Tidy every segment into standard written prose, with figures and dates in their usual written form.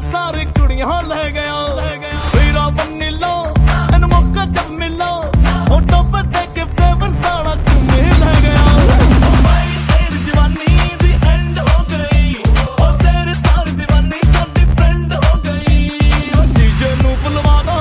सारी कुड़ियां ले गया हीरा बन्नी लो इन मौका जब मिलो होटो पर देख के फ्लेवर सारा तुम्हें ले गया भाई तेरी जवानी दी एंड हो गई और तेरे सारी दीवानी साडी फ्रेंड हो गई डीजे नू बुलवा दो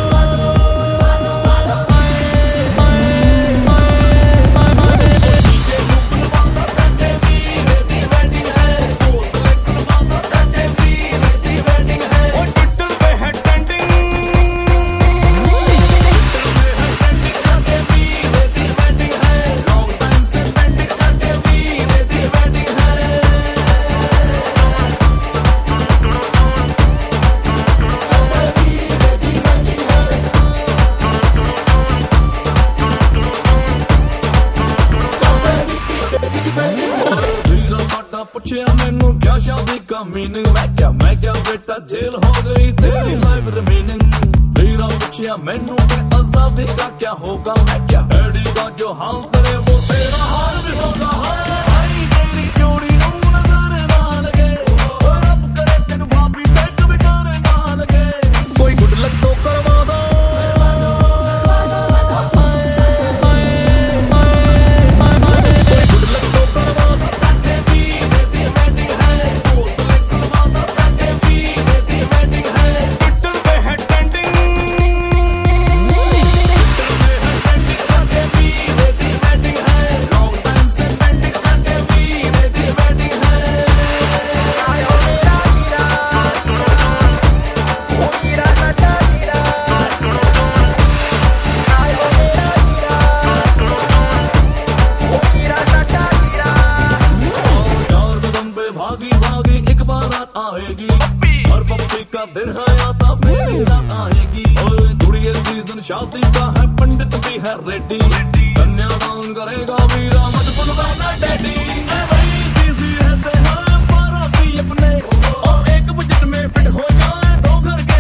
पूछया मैनू क्या शादी का मीनिंग मैं क्या बेटा जेल हो गई तेरी लाइफ रिमेनिंग वीरा पूछया मैनू के आजादी का क्या होगा मैं क्या डैडी का जो हाल करे वो तेरा हाल भी होगा भाई तेरी जोड़ी नू नजर ना लगे और अब करे तेनू भाभी टेक भी करे ना लगे कोई गुड लक तो करवा दो भागी भागी एक बारात आएगी हर पप्पी का दिन है आता मेरी रात आएगी और गुड़िया सीजन शादी का है पंडित भी है रेडी कन्यादान करेगा वीरा मत बुलवाना डैडी भाई बिजी रहते हैं बाराती अपने और एक बजट में फिट हो जाए दो घर के